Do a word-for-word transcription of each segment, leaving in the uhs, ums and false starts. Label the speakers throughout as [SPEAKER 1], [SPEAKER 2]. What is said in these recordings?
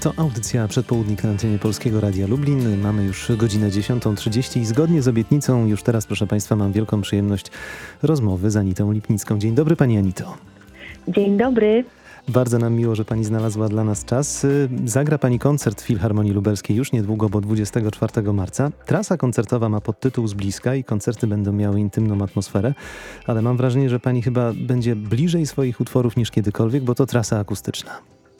[SPEAKER 1] To audycja Przedpołudnik na antenie Polskiego Radia Lublin. Mamy już godzinę dziesiątą trzydzieści i zgodnie z obietnicą już teraz, proszę Państwa, mam wielką przyjemność rozmowy z Anitą Lipnicką. Dzień dobry, Pani Anito.
[SPEAKER 2] Dzień dobry.
[SPEAKER 1] Bardzo nam miło, że Pani znalazła dla nas czas. Zagra Pani koncert w Filharmonii Lubelskiej już niedługo, bo dwudziestego czwartego marca. Trasa koncertowa ma podtytuł Z bliska i koncerty będą miały intymną atmosferę, ale mam wrażenie, że Pani chyba będzie bliżej swoich utworów niż kiedykolwiek, bo to trasa akustyczna.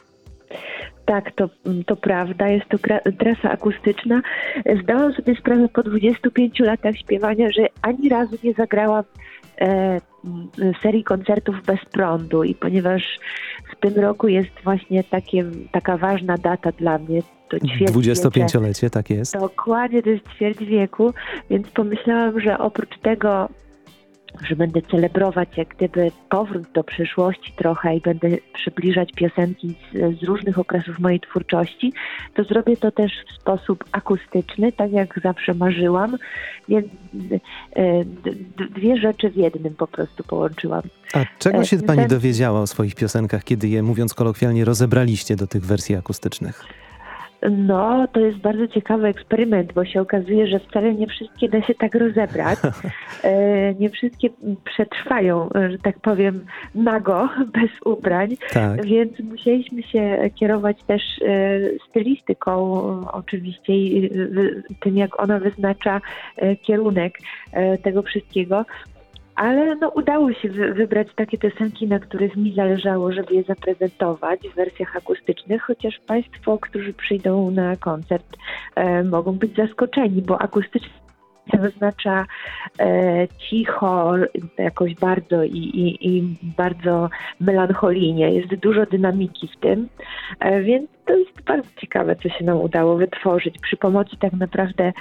[SPEAKER 2] Tak, to, to prawda. Jest to gra- trasa akustyczna. Zdałam sobie sprawę po dwudziestu pięciu latach śpiewania, że ani razu nie zagrałam e, serii koncertów bez prądu i ponieważ w tym roku jest właśnie takie, taka ważna data dla mnie, to ćwierć
[SPEAKER 1] dwudziestopięciolecie, tak jest.
[SPEAKER 2] Dokładnie, to jest ćwierć wieku, więc pomyślałam, że oprócz tego, że będę celebrować jak gdyby powrót do przeszłości trochę i będę przybliżać piosenki z, z różnych okresów mojej twórczości, to zrobię to też w sposób akustyczny, tak jak zawsze marzyłam, więc e, d- dwie rzeczy w jednym po prostu połączyłam.
[SPEAKER 1] A czego się
[SPEAKER 2] e,
[SPEAKER 1] Pani
[SPEAKER 2] ten...
[SPEAKER 1] dowiedziała o swoich piosenkach, kiedy je, mówiąc kolokwialnie, rozebraliście do tych wersji akustycznych?
[SPEAKER 2] No, to jest bardzo ciekawy eksperyment, bo się okazuje, że wcale nie wszystkie da się tak rozebrać. E, nie wszystkie przetrwają, że tak powiem, nago, bez ubrań.
[SPEAKER 1] Tak.
[SPEAKER 2] Więc musieliśmy się kierować też e, stylistyką oczywiście i e, tym, jak ona wyznacza e, kierunek e, tego wszystkiego. Ale no, udało się wy- wybrać takie piosenki, na których mi zależało, żeby je zaprezentować w wersjach akustycznych, chociaż Państwo, którzy przyjdą na koncert, e, mogą być zaskoczeni, bo akustycznie wyznacza e, cicho, jakoś bardzo i, i, i bardzo melancholijnie. Jest dużo dynamiki w tym, e, więc to jest bardzo ciekawe, co się nam udało wytworzyć przy pomocy tak naprawdę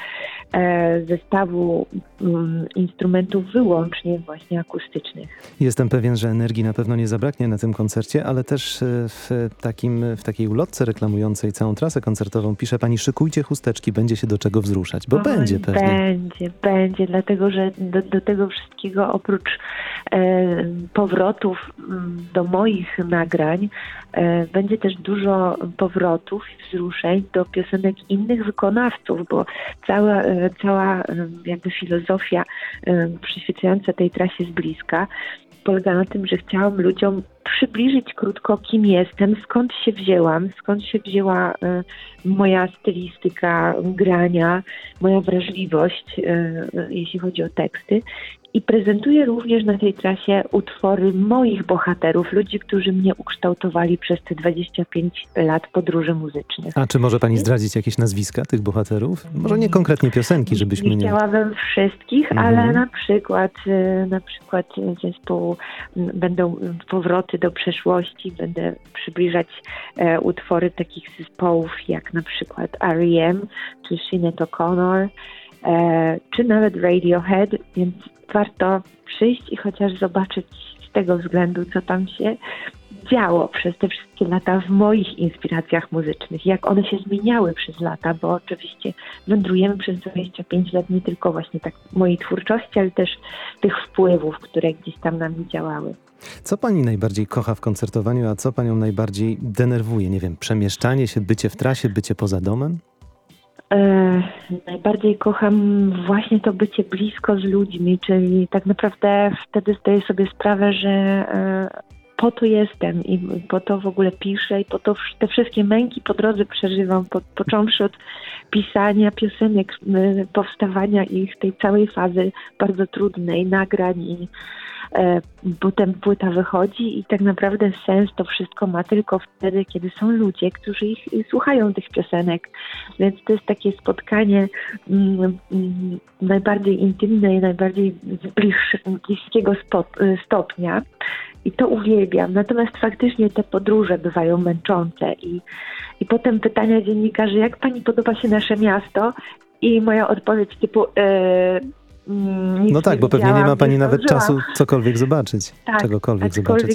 [SPEAKER 2] e, zestawu um, instrumentów wyłącznie właśnie akustycznych.
[SPEAKER 1] Jestem pewien, że energii na pewno nie zabraknie na tym koncercie, ale też w, takim, w takiej ulotce reklamującej całą trasę koncertową pisze Pani: szykujcie chusteczki, będzie się do czego wzruszać, bo
[SPEAKER 2] Oj,
[SPEAKER 1] będzie pewnie.
[SPEAKER 2] Będzie, będzie, dlatego że do, do tego wszystkiego oprócz e, powrotów m, do moich nagrań e, będzie też dużo powrotów i wzruszeń do piosenek innych wykonawców, bo cała, e, cała e, jakby filozofia e, przyświecająca tej trasie z bliska polega na tym, że chciałam ludziom przybliżyć krótko, kim jestem, skąd się wzięłam, skąd się wzięła y, moja stylistyka grania, moja wrażliwość, y, y, jeśli chodzi o teksty. I prezentuję również na tej trasie utwory moich bohaterów, ludzi, którzy mnie ukształtowali przez te dwadzieścia pięć lat podróży muzycznych.
[SPEAKER 1] A czy może Pani zdradzić jakieś nazwiska tych bohaterów? Może nie konkretnie piosenki, żebyśmy nie...
[SPEAKER 2] Nie chciałabym wszystkich,
[SPEAKER 1] Mhm.
[SPEAKER 2] ale na przykład, y, na przykład zespół, m, będą powroty do przeszłości, będę przybliżać e, utwory takich zespołów jak na przykład R E M, czy Sinead O'Connor, e, czy nawet Radiohead, więc warto przyjść i chociaż zobaczyć z tego względu, co tam się działo przez te wszystkie lata w moich inspiracjach muzycznych, jak one się zmieniały przez lata, bo oczywiście wędrujemy przez dwadzieścia pięć lat nie tylko właśnie tak mojej twórczości, ale też tych wpływów, które gdzieś tam na mnie działały.
[SPEAKER 1] Co Pani najbardziej kocha w koncertowaniu, a co Panią najbardziej denerwuje? Nie wiem, przemieszczanie się, bycie w trasie, bycie poza domem?
[SPEAKER 2] E, najbardziej kocham właśnie to bycie blisko z ludźmi, czyli tak naprawdę wtedy zdaję sobie sprawę, że e, po to jestem i po to w ogóle piszę i po to te wszystkie męki po drodze przeżywam, po, począwszy od pisania piosenek, e, powstawania ich, tej całej fazy bardzo trudnej, nagrań i e, potem płyta wychodzi i tak naprawdę sens to wszystko ma tylko wtedy, kiedy są ludzie, którzy ich słuchają tych piosenek, więc to jest takie spotkanie mm, mm, najbardziej intymne i najbardziej z bliż, bliskiego spot, stopnia i to uwielbiam. Natomiast faktycznie te podróże bywają męczące i, i potem pytania dziennikarzy, jak pani podoba się nasze miasto? I moja odpowiedź typu e,
[SPEAKER 1] No tak, bo pewnie nie ma Pani nawet czasu cokolwiek zobaczyć,
[SPEAKER 2] tak,
[SPEAKER 1] czegokolwiek
[SPEAKER 2] aczkolwiek
[SPEAKER 1] zobaczyć.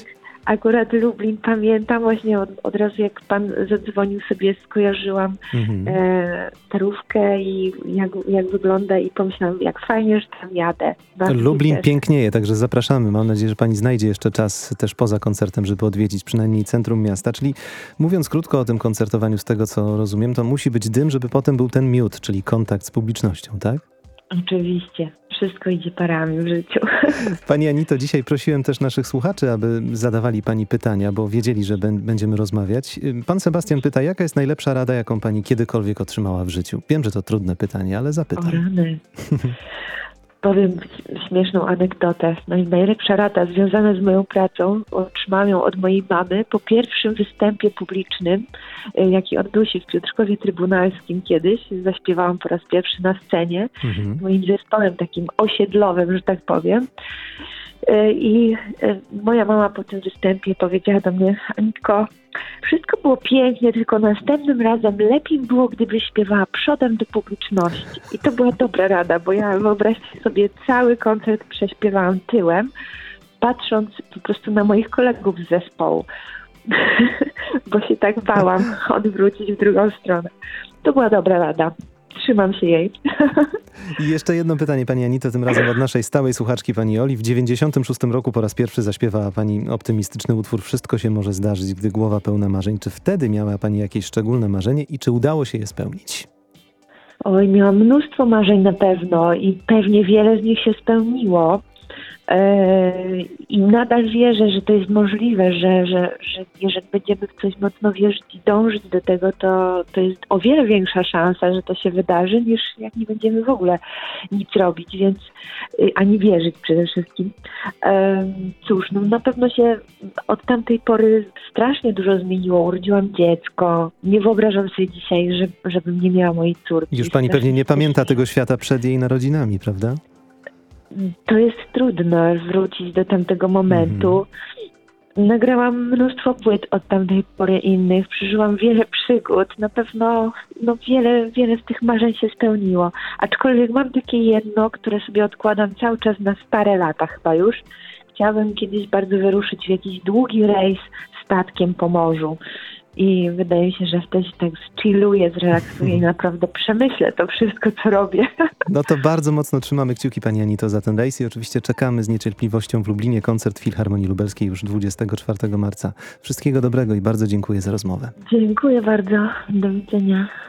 [SPEAKER 2] Akurat Lublin pamiętam, właśnie od, od razu jak pan zadzwonił, sobie skojarzyłam
[SPEAKER 1] Mhm.
[SPEAKER 2] e, Tarówkę i jak, jak wygląda i pomyślałam, jak fajnie, że tam jadę. Bardzo się
[SPEAKER 1] Lublin
[SPEAKER 2] cieszę.
[SPEAKER 1] pięknieje, także zapraszamy. Mam nadzieję, że pani znajdzie jeszcze czas też poza koncertem, żeby odwiedzić przynajmniej centrum miasta. Czyli mówiąc krótko o tym koncertowaniu, z tego co rozumiem, to musi być dym, żeby potem był ten miód, czyli kontakt z publicznością, tak?
[SPEAKER 2] Oczywiście. Wszystko idzie parami w życiu.
[SPEAKER 1] Pani Anito, dzisiaj prosiłem też naszych słuchaczy, aby zadawali pani pytania, bo wiedzieli, że bę- będziemy rozmawiać. Pan Sebastian pyta, jaka jest najlepsza rada, jaką pani kiedykolwiek otrzymała w życiu? Wiem, że to trudne pytanie, ale
[SPEAKER 2] O
[SPEAKER 1] zapytam.
[SPEAKER 2] rany. Powiem śmieszną anegdotę. No i najlepsza rada związana z moją pracą otrzymałam ją od mojej mamy po pierwszym występie publicznym, y, jaki odbył się w Piotrkowie Trybunalskim kiedyś. Zaśpiewałam po raz pierwszy na scenie
[SPEAKER 1] Mhm.
[SPEAKER 2] z moim zespołem takim osiedlowym, że tak powiem. Y, I y, moja mama po tym występie powiedziała do mnie: Anitko, wszystko było pięknie, tylko następnym razem lepiej było, gdybyś śpiewała przodem do publiczności. I to była dobra rada, bo ja, wyobraźcie sobie, cały koncert prześpiewałam tyłem, patrząc po prostu na moich kolegów z zespołu, bo się tak bałam odwrócić w drugą stronę. To była dobra rada. Trzymam się jej.
[SPEAKER 1] I jeszcze jedno pytanie, pani Anito, tym razem od naszej stałej słuchaczki, pani Oli. W dziewięćdziesiątym szóstym roku po raz pierwszy zaśpiewała pani optymistyczny utwór Wszystko się może zdarzyć, gdy głowa pełna marzeń. Czy wtedy miała pani jakieś szczególne marzenie i czy udało się je spełnić?
[SPEAKER 2] Oj, miałam mnóstwo marzeń na pewno i pewnie wiele z nich się spełniło. Eee, I nadal wierzę, że to jest możliwe, że, że, że jeżeli będziemy w coś mocno wierzyć i dążyć do tego, to, to jest o wiele większa szansa, że to się wydarzy, niż jak nie będziemy w ogóle nic robić, więc y, ani wierzyć przede wszystkim. Eee, cóż, no na pewno się od tamtej pory strasznie dużo zmieniło. Urodziłam dziecko. Nie wyobrażam sobie dzisiaj, że, żebym nie miała mojej córki.
[SPEAKER 1] Już pani
[SPEAKER 2] Strasznie
[SPEAKER 1] pewnie nie
[SPEAKER 2] się
[SPEAKER 1] pamięta
[SPEAKER 2] cieszę.
[SPEAKER 1] tego świata przed jej narodzinami, prawda?
[SPEAKER 2] To jest trudno wrócić do tamtego momentu. Nagrałam mnóstwo płyt od tamtej pory innych, przeżyłam wiele przygód. Na pewno no wiele, wiele z tych marzeń się spełniło. Aczkolwiek mam takie jedno, które sobie odkładam cały czas na stare lata chyba już. Chciałabym kiedyś bardzo wyruszyć w jakiś długi rejs statkiem po morzu. I wydaje mi się, że wtedy tak zchilluję, zrelaksuję i naprawdę przemyślę to wszystko, co robię.
[SPEAKER 1] No to bardzo mocno trzymamy kciuki, pani Anito, za ten rejs i oczywiście czekamy z niecierpliwością w Lublinie. Koncert Filharmonii Lubelskiej już dwudziestego czwartego marca. Wszystkiego dobrego i bardzo dziękuję za rozmowę.
[SPEAKER 2] Dziękuję bardzo. Do widzenia.